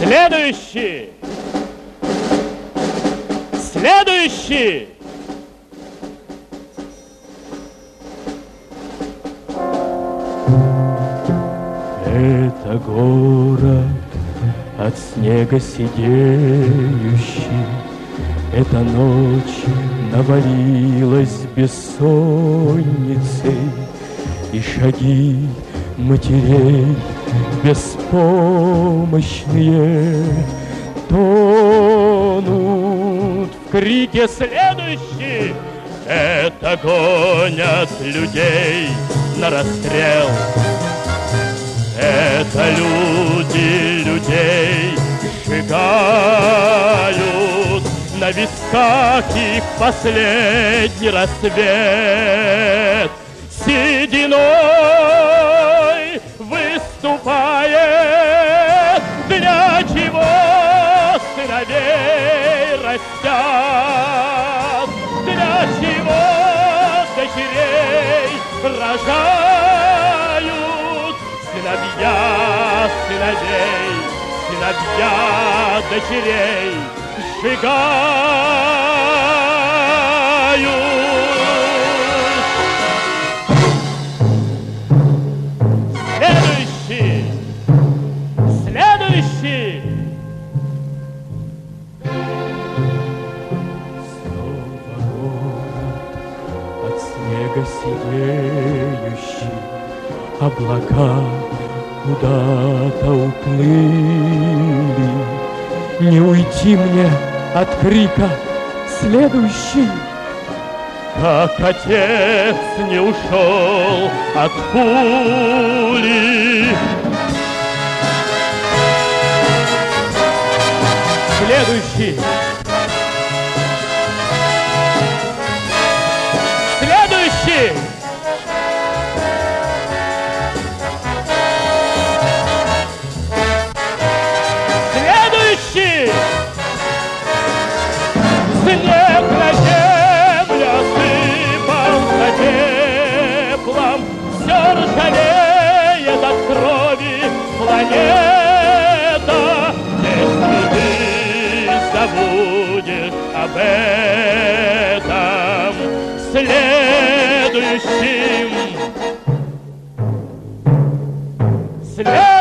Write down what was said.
Следующий! Следующий! Это город от снега сидеющий, эта ночь навалилась бессонницей, и шаги матерей беспомощные тонут в крике. Следующий! Это гонят людей на расстрел. Это люди людей сжигают, на висках их последний рассвет. Сединой выступает, для чего сыновей растят, для чего дочерей рожают. Сыновья сыновей, сыновья дочерей сжигают. Следующий! Следующий! Снова город от снега сидеющий, облака куда-то уплыли. Не уйти мне от крика. Следующий! Как отец не ушел от пули. Следующий! Следующий! Следующий! Снег на землю осыпался пеплом, все ржавеет от крови планета. Если ты забудешь об этом, следующим